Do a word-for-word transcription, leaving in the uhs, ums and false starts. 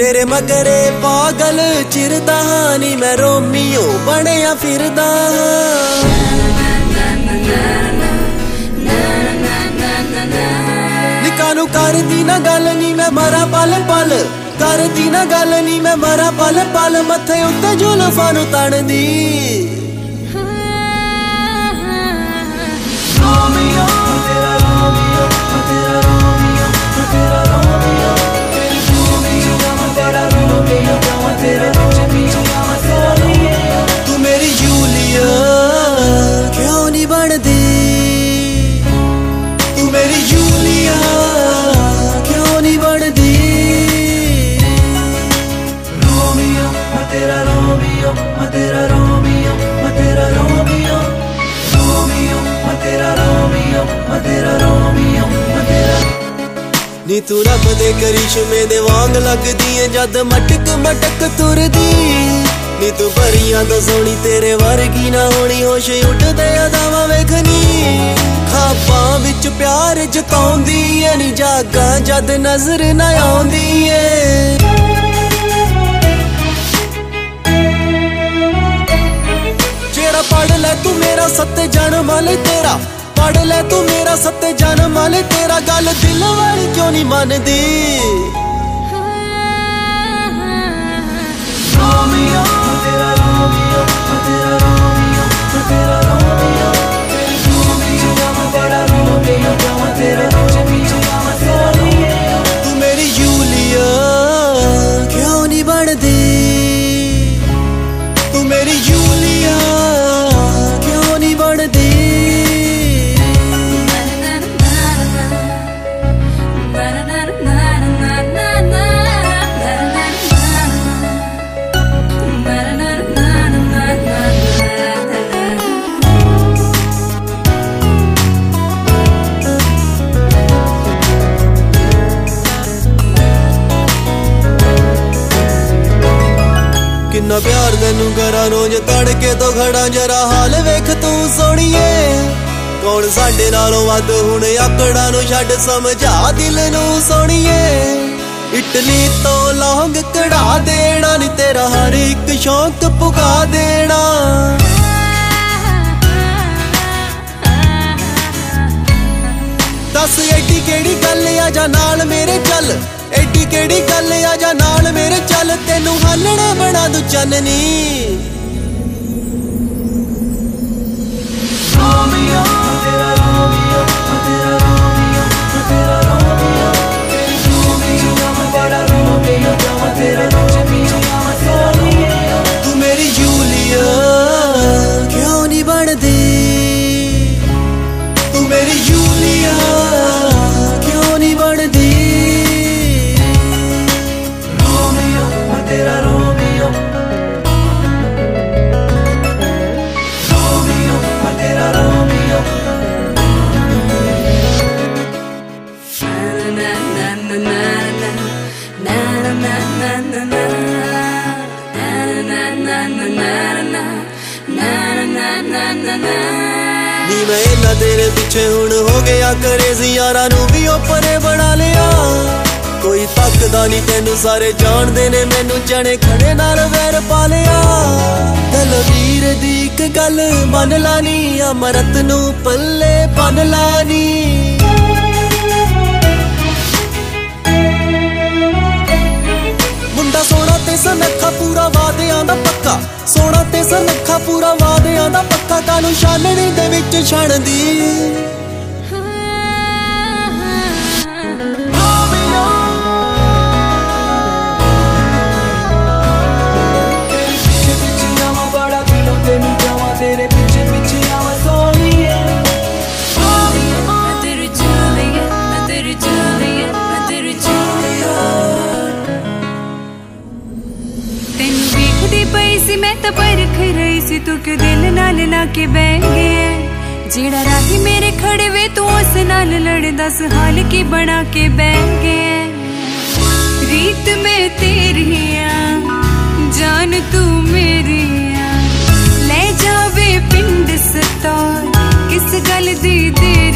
तेरे मगरे पागल चिरदा नी मैं रोमियो बनया फिरदा निकानू कर दी ना गल नी मैं मरा पल पल कर दी ना गल नी मैं मरा पल पल मथे उत्ते जुल्फां नू तण दी रोमियो तेरा रोमियो तेरा रोमियो तेरा रोमियो तेरा रोमियो तेरा रोमियो तू मेरी जूलिया क्यों नहीं बनदी तू मेरी जूलिया क्यों नहीं बनदी रोमियो मैं तेरा रोमियो मैं तेरा रोमियो मैं तेरा रोमियो रोमियो मैं तेरा रोमियो मैं तेरा रोमियो मैं तेरा नी तू रब दे करिश्मे दे वांग लगदी है जद मटक मटक तुरदी नी तू परियां तो सोनी तेरे वर्गी ना होनी होश उठदे अदावां वेखनी खाबां विच प्यार जताउंदी है नी जागा जद नजर ना आउंदी है जेड़ा पढ़ ले तू मेरा सत्ते जन्म वाले तेरा पढ़ ले तू मेरा सत्ते जन्म वाले तेरा गल दिल वाली क्यों नहीं मनदी रोमियो तेरा रोमियो तेरा रोमियो तेरा रोमियो तेरा रोमियो तेरा रोमियो तू मेरी जूलिया क्यों नहीं बनदी तू मेरी जूलिया क्यों नहीं बनदी किन्ना प्यार तेनू करा रोज तड़के तो खड़ा जरा हाल वेख तू सोनिए कौन साडे नालों वध हुण आकड़ा नू छड्ड समझा दिल नू सोनिए इटली तो लौंग कढ़ा देना नी तेरा हर एक शौक पुगा देना दस एडी केड़ी गल आजा नाल मेरे चल एडी केड़ी गल आजा नाल मेरे चल तेनू हालने बना दू चननी रोमियो तेरा रोमियो तेरा रोमियो तेरा रोमियो तेरा रोमियो तेरा रोमियो तू मेरी जूलिया क्यों नहीं बनदी तू मेरी जूलिया क्यों नहीं बनदी तेरा रोमियो रोमियो तेरा रोमियो ना ना ना ना ना ना ना ना ना ना ना ना ना नी मैं इन्ना तेरे पीछे हुण हो गया करेज़ी यारां नू भी ओपरे बना लिया कोई तकदा नी तेनू सारे जानदे ने मैनू जने खड़े नाल वैर पा लिया दलवीर दी इक गल मन लानी अमरत नू पल्ले बन लानी मुंडा सोना ते सनखा पूरा वादियां दा पक्का सोना ते सनखा पूरा वादियां दा पक्का कानू शाननी दे विच छणदी तेरे पीछे पीछे आवा सोनिए मैं तेरी जूलिया मैं तेरी जूलिया मैं तेरी जूलिया तेनू देखदी पई सी मैं तां परख रही सी तू क्यों दिल नाल ला के बैठ गया जेड़ा राही मेरे खड़े वे तू उस नाल लड़ दस हाल की बना के बैठ गया रीत मैं तेरी जान तू मेरी ले जावे पिंड सतार किस गल दी देर